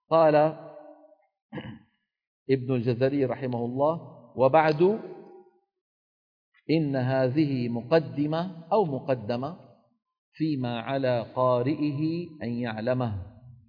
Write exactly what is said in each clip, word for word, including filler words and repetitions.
قال ابن الجزري رحمه الله: وبعد إن هذه مقدمة أو مقدمة فيما على قارئه أن يعلمه.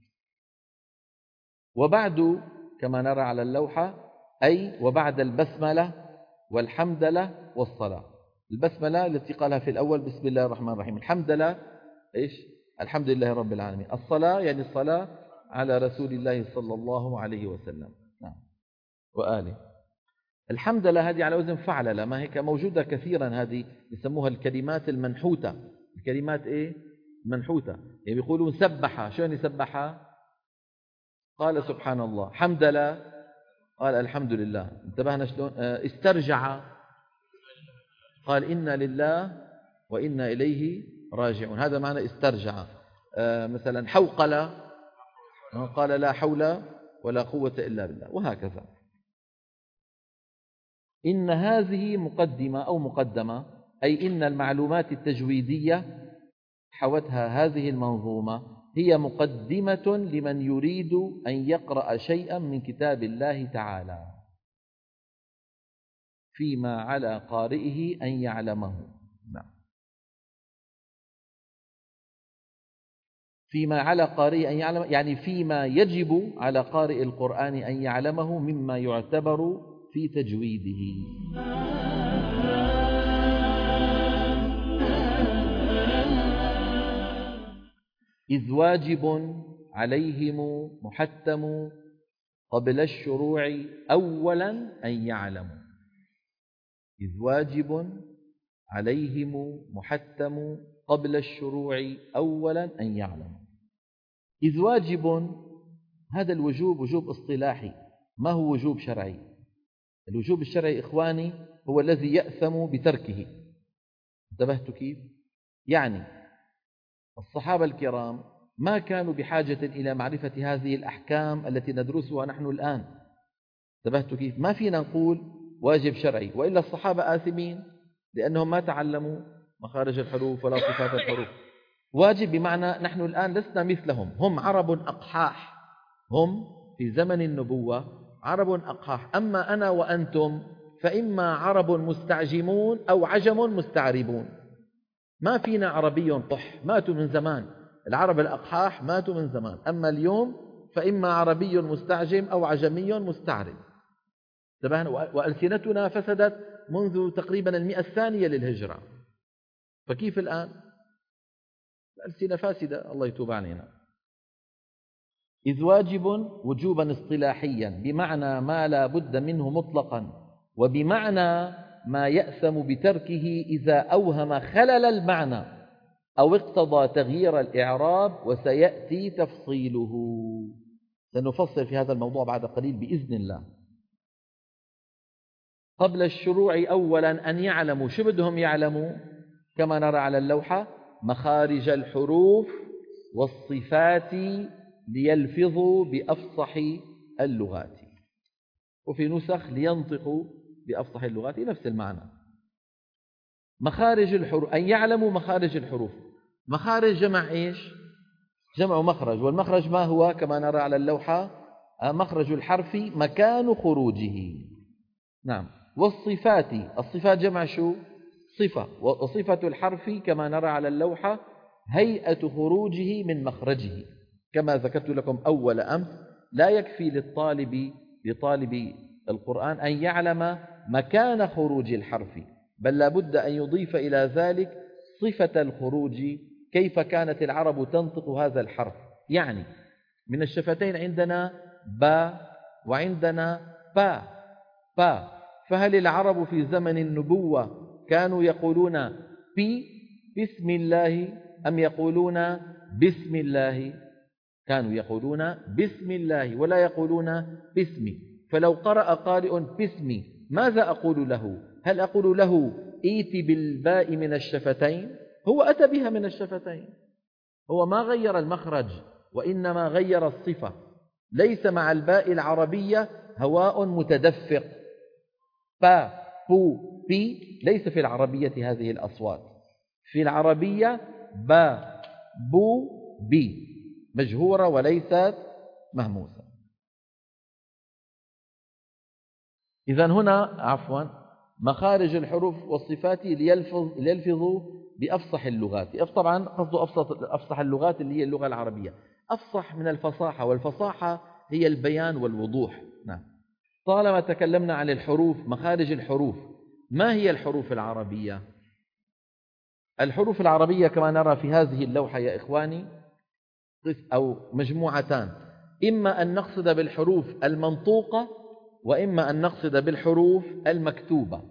وبعد كما نرى على اللوحة أي وبعد البسملة والحمدلة والصلاة. البسملة التي قالها في الأول بسم الله الرحمن الرحيم، الحمدلة إيش؟ الحمد لله رب العالمين، الصلاة يعني الصلاة على رسول الله صلى الله عليه وسلم نعم وآله. الحمدلة هذه على وزن فعللة، ما هيك موجودة كثيرا، هذه يسموها الكلمات المنحوتة. الكلمات إيه؟ منحوتة، يعني بيقولون سبح، شو يعني سبح؟ قال سبحان الله. حمدلة قال الحمد لله. انتبهنا شلون؟ استرجع قال إنا لله وإنا إليه راجعون، هذا معنى استرجع. مثلا حوقل قال لا حول ولا قوة إلا بالله، وهكذا. إن هذه مقدمة أو مقدمة أي إن المعلومات التجويدية حوتها هذه المنظومة هي مقدمة لمن يريد أن يقرأ شيئا من كتاب الله تعالى فيما على قارئه أن يعلمه. نعم. فيما على قارئه أن يعلم يعني فيما يجب على قارئ القرآن أن يعلمه مما يعتبر في تجويده. إذ واجب عليهم محتم قبل الشروع أولا أن يعلموا. إذ واجب عليهم محتم قبل الشروع أولا أن يعلموا. إذ واجب، هذا الوجوب وجوب اصطلاحي، ما هو وجوب شرعي. الوجوب الشرعي إخواني هو الذي يأثم بتركه. انتبهتوا كيف؟ يعني الصحابة الكرام ما كانوا بحاجة إلى معرفة هذه الأحكام التي ندرسها نحن الآن. انتبهتوا كيف؟ ما فينا نقول واجب شرعي، وإلا الصحابة آثمين لأنهم ما تعلموا مخارج الحروف ولا صفات الحروف. واجب بمعنى نحن الآن لسنا مثلهم، هم عرب أقحاح، هم في زمن النبوة عرب أقحاح، أما أنا وأنتم فإما عرب مستعجمون أو عجم مستعربون. ما فينا عربي قح، ماتوا من زمان، العرب الأقحاح ماتوا من زمان. أما اليوم فإما عربي مستعجم أو عجمي مستعرب. وألسنتنا فسدت منذ تقريبا المئة الثانية للهجرة، فكيف الآن؟ الألسنة فاسدة، الله يتوب علينا. إذ واجب وجوبا اصطلاحيا بمعنى ما لا بد منه مطلقا، وبمعنى ما يأثم بتركه إذا أوهم خلل المعنى أو اقتضى تغيير الإعراب، وسيأتي تفصيله. سنفصل في هذا الموضوع بعد قليل بإذن الله. قبل الشروع أولا أن يعلموا، شو بدهم يعلموا؟ كما نرى على اللوحة: مخارج الحروف والصفات ليلفظوا بأفصح اللغات، وفي نسخ لينطقوا بأفصح اللغات، نفس المعنى. مخارج الحروف، أن يعلموا مخارج الحروف. مخارج جمع إيش؟ جمع مخرج، والمخرج ما هو؟ كما نرى على اللوحة: مخرج الحرف مكان خروجه. نعم. والصفات، الصفات جمع شو؟ صفة، وصفة الحرف كما نرى على اللوحة هيئة خروجه من مخرجه. كما ذكرت لكم أول أمس، لا يكفي للطالب لطالب القرآن أن يعلم مكان خروج الحرف، بل لا بد أن يضيف إلى ذلك صفة الخروج، كيف كانت العرب تنطق هذا الحرف. يعني من الشفتين عندنا با وعندنا با با، فهل العرب في زمن النبوة كانوا يقولون بي بسم الله أم يقولون بسم الله؟ كانوا يقولون بسم الله ولا يقولون باسمي. فلو قرأ قارئ باسمي ماذا أقول له؟ هل أقول له إيتي بالباء من الشفتين؟ هو أتى بها من الشفتين، هو ما غير المخرج وإنما غير الصفة. ليس مع الباء العربية هواء متدفق، با بو بي، ليس في العربية هذه الأصوات. في العربية با بو بي مجهورة وليست مهموسة. إذن هنا عفوا مخارج الحروف والصفات ليلفظ ليلفظوا بأفصح اللغات. طبعا قصده أفصح, أفصح اللغات اللي هي اللغة العربية، أفصح من الفصاحة، والفصاحة هي البيان والوضوح. نعم. طالما تكلمنا عن الحروف، مخارج الحروف، ما هي الحروف العربية؟ الحروف العربية كما نرى في هذه اللوحة يا إخواني أو مجموعتان، إما أن نقصد بالحروف المنطوقة وإما أن نقصد بالحروف المكتوبة.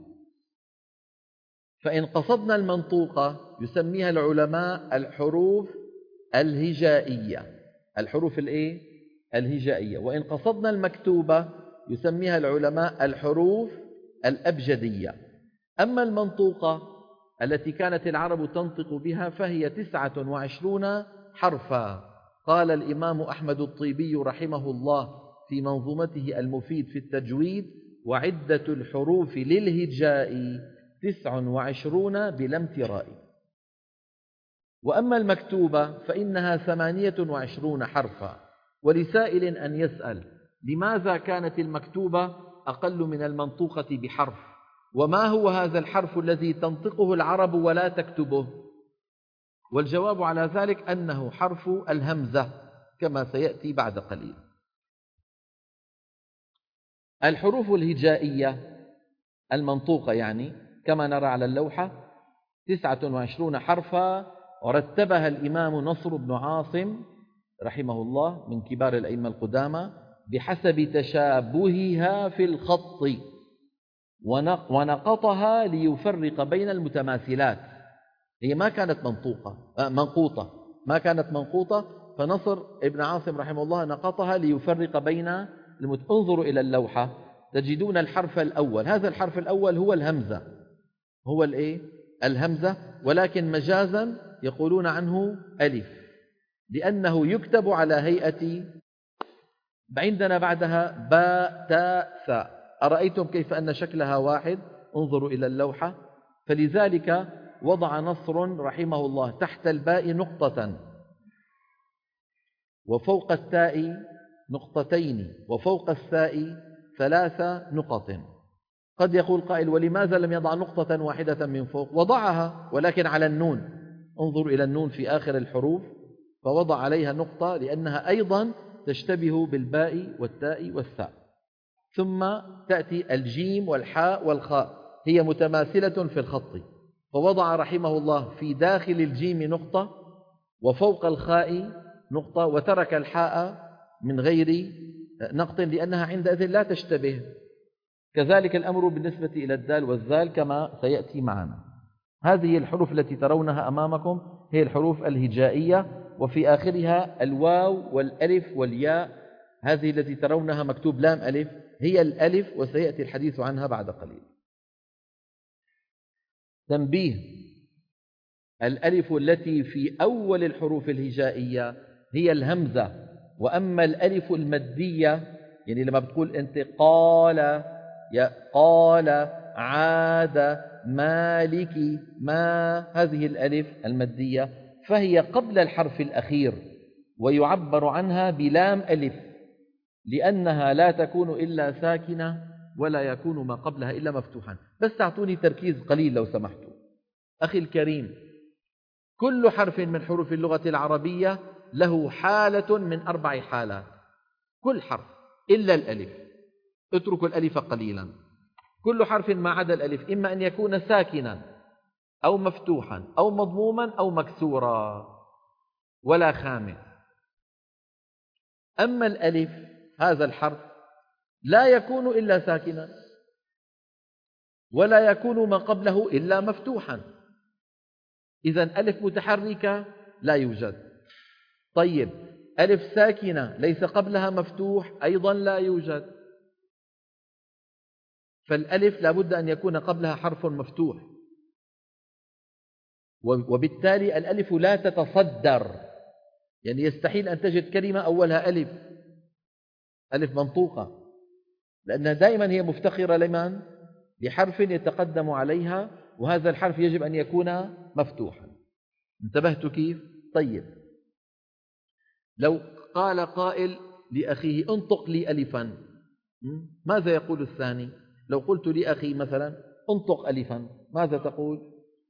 فإن قصدنا المنطوقة يسميها العلماء الحروف الهجائية، الحروف الإيه؟ الهجائية. وإن قصدنا المكتوبة يسميها العلماء الحروف الأبجدية. أما المنطوقة التي كانت العرب تنطق بها فهي تسعة وعشرون حرفا. قال الإمام أحمد الطيبي رحمه الله في منظومته المفيد في التجويد: وعدة الحروف للهجاء تسع وعشرون بلا امتراء. وأما المكتوبة فإنها ثمانية وعشرون حرفا. ولسائل أن يسأل: لماذا كانت المكتوبة أقل من المنطوقة بحرف؟ وما هو هذا الحرف الذي تنطقه العرب ولا تكتبه؟ والجواب على ذلك أنه حرف الهمزة كما سيأتي بعد قليل. الحروف الهجائية المنطوقة يعني كما نرى على اللوحة تسعة وعشرون حرفا، ورتبها الإمام نصر بن عاصم رحمه الله من كبار الأئمة القدامى بحسب تشابهها في الخط، ونقطها ليفرق بين المتماثلات. هي ما كانت منطوقة منقوطة ما كانت منقوطة فنصر ابن عاصم رحمه الله نقطها ليفرق بين المت... انظروا إلى اللوحة تجدون الحرف الأول، هذا الحرف الأول هو الهمزة، هو الإيه؟ الهمزة، ولكن مجازا يقولون عنه ألف لأنه يكتب على هيئة. عندنا بعدها باء تاء ثاء. أرأيتم كيف أن شكلها واحد؟ انظروا إلى اللوحة. فلذلك وضع نصر رحمه الله تحت الباء نقطة، وفوق التاء نقطتين، وفوق الثاء ثلاث نقط. قد يقول قائل: ولماذا لم يضع نقطة واحدة من فوق؟ وضعها ولكن على النون. انظروا إلى النون في آخر الحروف، فوضع عليها نقطة لأنها أيضا تشتبه بالباء والتاء والثاء. ثم تأتي الجيم والحاء والخاء، هي متماثلة في الخط، فوضع رحمه الله في داخل الجيم نقطة وفوق الخاء نقطة، وترك الحاء من غير نقط لأنها عندئذ لا تشتبه. كذلك الأمر بالنسبة إلى الدال والذال كما سيأتي معنا. هذه الحروف التي ترونها أمامكم هي الحروف الهجائية، وفي آخرها الواو والألف والياء. هذه التي ترونها مكتوب لام ألف هي الألف، وسيأتي الحديث عنها بعد قليل. تنبيه: الألف التي في أول الحروف الهجائية هي الهمزة، وأما الألف المدية يعني لما بتقول أنت قال يا قال عاد مالك ما، هذه الألف المدية فهي قبل الحرف الأخير، ويعبر عنها بلام ألف لأنها لا تكون إلا ساكنة ولا يكون ما قبلها إلا مفتوحا. بس تعطوني تركيز قليل لو سمحتوا. أخي الكريم، كل حرف من حروف اللغة العربية له حالة من أربع حالات، كل حرف إلا الألف، اتركوا الألف قليلا. كل حرف ما عدا الألف إما أن يكون ساكنا أو مفتوحا أو مضموما أو مكسورا ولا خامس. أما الألف هذا الحرف لا يكون إلا ساكنا ولا يكون ما قبله إلا مفتوحا. إذن ألف متحركة لا يوجد. طيب ألف ساكنة ليس قبلها مفتوح أيضا لا يوجد. فالألف لابد أن يكون قبلها حرف مفتوح، وبالتالي الألف لا تتصدر، يعني يستحيل أن تجد كلمة أولها ألف ألف منطوقة، لأنها دائما هي مفتخرة لمن؟ لحرف يتقدم عليها، وهذا الحرف يجب أن يكون مفتوحا. انتبهت كيف؟ طيب لو قال قائل لأخيه انطق لي ألفا، ماذا يقول الثاني؟ لو قلت لأخي مثلا انطق ألفا ماذا تقول؟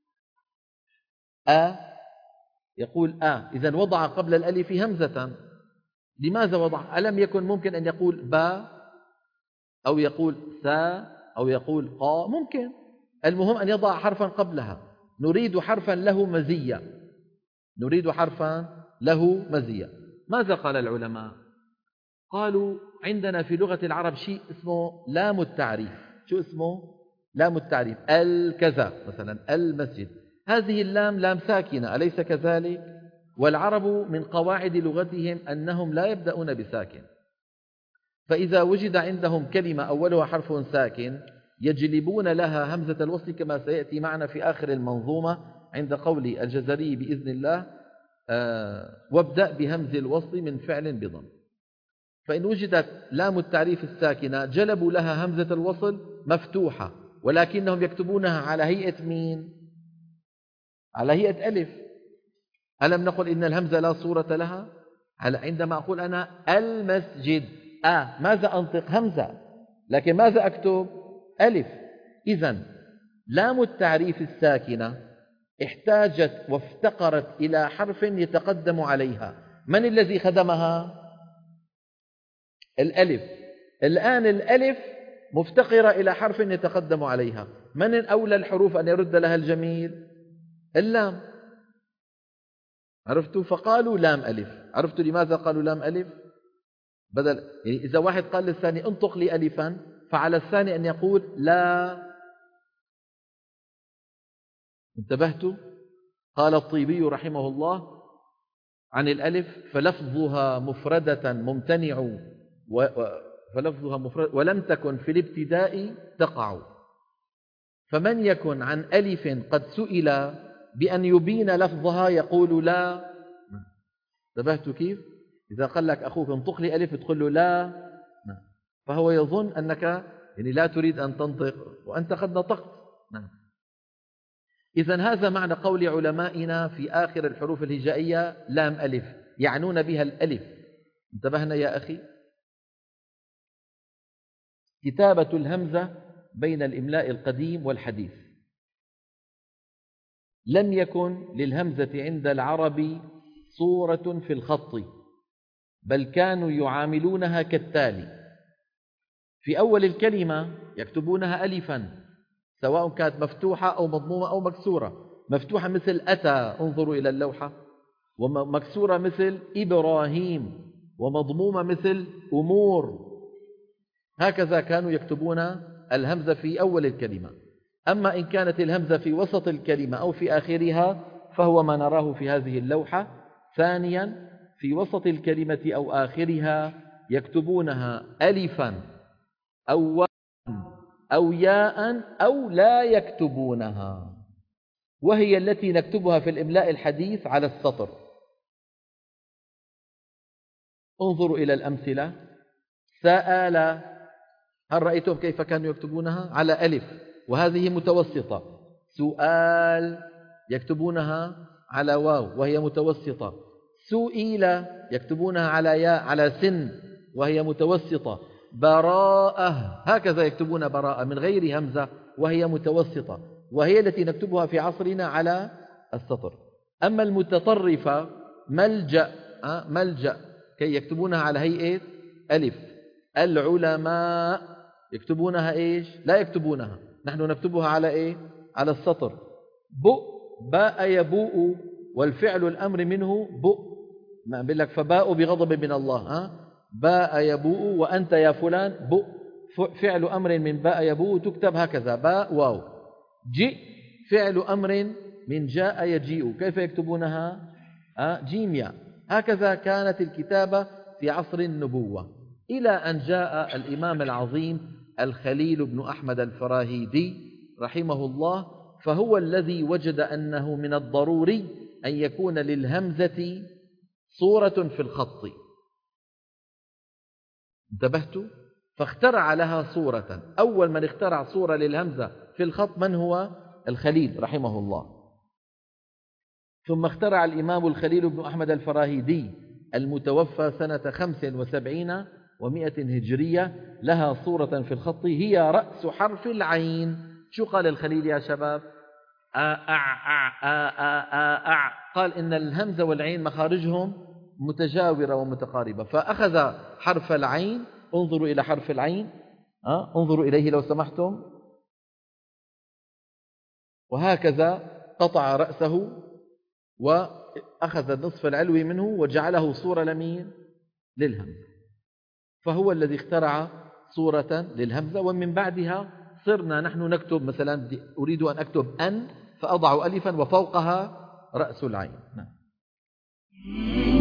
أ، يقول أ، إذن وضع قبل الألف همزة. لماذا وضع؟ ألم يكن ممكن أن يقول با أو يقول سا أو يقول قا؟ ممكن. المهم أن يضع حرفا قبلها. نريد حرفا له مزية، نريد حرفا له مزية. ماذا قال العلماء؟ قالوا عندنا في لغة العرب شيء اسمه لام التعريف. شو اسمه؟ لام التعريف. الكذا مثلا المسجد، هذه اللام لام ساكنة أليس كذلك؟ والعرب من قواعد لغتهم أنهم لا يبدأون بساكن، فإذا وجد عندهم كلمة أولها حرف ساكن يجلبون لها همزة الوصل كما سيأتي معنا في آخر المنظومة عند قول الجزري بإذن الله آه وابدأ بهمز الوصل من فعل بضم. فإن وجدت لام التعريف الساكنة جلبوا لها همزة الوصل مفتوحة، ولكنهم يكتبونها على هيئة مين؟ على هيئة ألف. ألم نقل إن الهمزة لا صورة لها؟ عندما أقول أنا المسجد آه ماذا أنطق؟ همزة، لكن ماذا أكتب؟ ألف. إذن لام التعريف الساكنة احتاجت وافتقرت إلى حرف يتقدم عليها. من الذي خدمها؟ الألف. الآن الألف مفتقرة إلى حرف يتقدم عليها. من أولى الحروف أن يرد لها الجميل؟ اللام. عرفتوا؟ فقالوا لام ألف. عرفتوا لماذا قالوا لام ألف؟ بدل يعني إذا واحد قال للثاني انطق لي ألفا، فعلى الثاني أن يقول لا. انتبهتوا؟ قال الطيبي رحمه الله عن الألف فلفظها مفردة ممتنع و... فلفظها مفرد ولم تكن في الابتداء تقع، فمن يكن عن ألف قد سئل بأن يبين لفظها يقول لا. انتبهتوا كيف؟ إذا قال لك أخوك انطق لي ألف تقول له لا، فهو يظن أنك يعني لا تريد أن تنطق وأنت قد نطقت. إذن هذا معنى قول علمائنا في آخر الحروف الهجائية لام ألف، يعنون بها الألف. انتبهنا يا أخي؟ كتابة الهمزة بين الإملاء القديم والحديث. لم يكن للهمزة عند العرب صورة في الخط، بل كانوا يعاملونها كالتالي: في أول الكلمة يكتبونها ألفا، سواء كانت مفتوحة أو مضمومة أو مكسورة. مفتوحة مثل أتى، انظروا إلى اللوحة، ومكسورة مثل إبراهيم، ومضمومة مثل أمور. هكذا كانوا يكتبون الهمزة في أول الكلمة. أما إن كانت الهمزة في وسط الكلمة أو في آخرها فهو ما نراه في هذه اللوحة. ثانيا، في وسط الكلمة أو آخرها يكتبونها ألفا أو واو أو ياء أو لا يكتبونها، وهي التي نكتبها في الإملاء الحديث على السطر. انظروا إلى الأمثلة. سأل، هل رأيتم كيف كانوا يكتبونها؟ على ألف وهذه متوسطة. سؤال يكتبونها على واو وهي متوسطة. سئل يكتبونها على ياء على سن وهي متوسطة. براءة هكذا يكتبون براءة من غير همزة وهي متوسطة، وهي التي نكتبها في عصرنا على السطر. أما المتطرفة ملجأ ملجأ كي يكتبونها على هيئة ألف. العلماء يكتبونها إيش؟ لا يكتبونها، نحن نكتبها على إيه؟ على السطر. بؤ، باء يبوء، والفعل الأمر منه بؤ. ما بقول لك فباء بغضب من الله، ها؟ باء يبوء وأنت يا فلان بؤ، فعل أمر من باء يبوء تكتب هكذا باء واو. جئ فعل أمر من جاء يجيء، كيف يكتبونها؟ أه؟ جيم ياء. هكذا كانت الكتابة في عصر النبوة، إلى أن جاء الإمام العظيم الخليل بن أحمد الفراهيدي رحمه الله، فهو الذي وجد أنه من الضروري أن يكون للهمزة صورة في الخط. انتبهتوا؟ فاخترع لها صورة. أول من اخترع صورة للهمزة في الخط من هو؟ الخليل رحمه الله. ثم اخترع الإمام الخليل بن أحمد الفراهيدي المتوفى سنة خمس وسبعين ومئة هجرية لها صورة في الخط هي رأس حرف العين. شو قال الخليل يا شباب؟ آ أع أع آ آ آ أع. قال إن الهمزة والعين مخارجهم متجاورة ومتقاربة، فأخذ حرف العين. انظروا إلى حرف العين، أه؟ انظروا إليه لو سمحتم، وهكذا قطع رأسه وأخذ النصف العلوي منه وجعله صورة لمين؟ للهمزة. فهو الذي اخترع صورة للهمزة، ومن بعدها صرنا نحن نكتب مثلا أريد أن أكتب أن فأضع ألفا وفوقها رأس العين. نعم.